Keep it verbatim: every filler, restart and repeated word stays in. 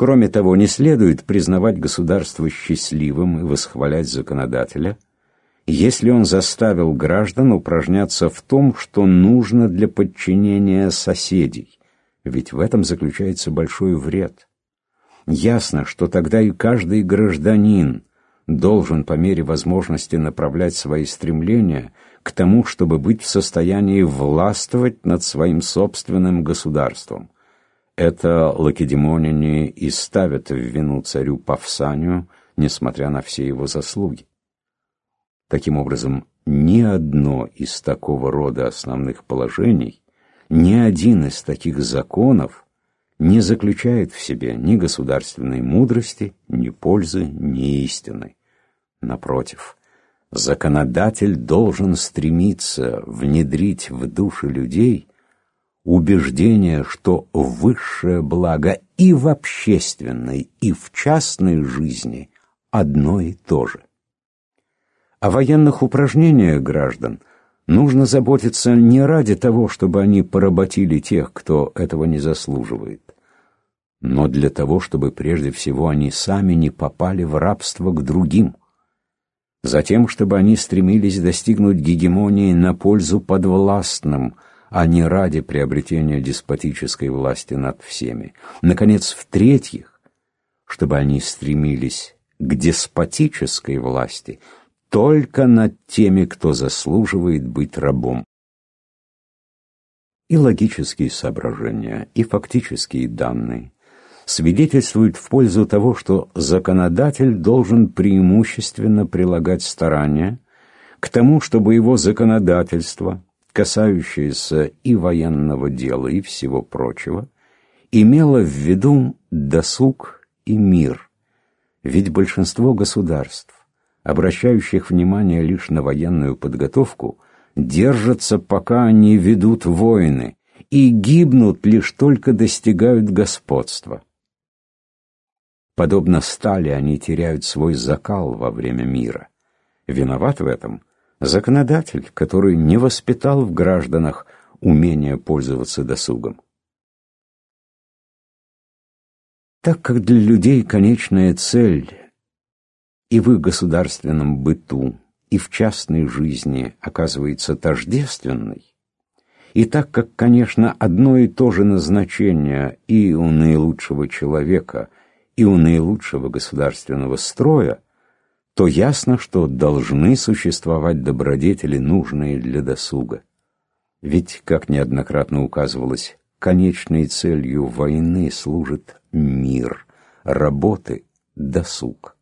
Кроме того, не следует признавать государство счастливым и восхвалять законодателя, если он заставил граждан упражняться в том, что нужно для подчинения соседей, ведь в этом заключается большой вред. Ясно, что тогда и каждый гражданин должен по мере возможности направлять свои стремления к тому, чтобы быть в состоянии властвовать над своим собственным государством. Это лакедемоняне и ставят в вину царю Павсанию, несмотря на все его заслуги. Таким образом, ни одно из такого рода основных положений, ни один из таких законов не заключает в себе ни государственной мудрости, ни пользы, ни истины. Напротив, законодатель должен стремиться внедрить в души людей убеждение, что высшее благо и в общественной, и в частной жизни одно и то же. О военных упражнениях граждан нужно заботиться не ради того, чтобы они поработили тех, кто этого не заслуживает, но для того, чтобы прежде всего они сами не попали в рабство к другим, затем, чтобы они стремились достигнуть гегемонии на пользу подвластным, а не ради приобретения деспотической власти над всеми. Наконец, в-третьих, чтобы они стремились к деспотической власти только над теми, кто заслуживает быть рабом. И логические соображения, и фактические данные свидетельствуют в пользу того, что законодатель должен преимущественно прилагать старания к тому, чтобы его законодательство, касающееся и военного дела, и всего прочего, имело в виду досуг и мир. Ведь большинство государств, обращающих внимание лишь на военную подготовку, держатся, пока они ведут войны, и гибнут, лишь только достигают господства. Подобно стали, они теряют свой закал во время мира. Виноват в этом законодатель, который не воспитал в гражданах умение пользоваться досугом. Так как для людей конечная цель и в их государственном быту, и в частной жизни оказывается тождественной, и так как, конечно, одно и то же назначение и у наилучшего человека, и у наилучшего государственного строя, то ясно, что должны существовать добродетели, нужные для досуга. Ведь, как неоднократно указывалось, конечной целью войны служит мир, работы — досуг.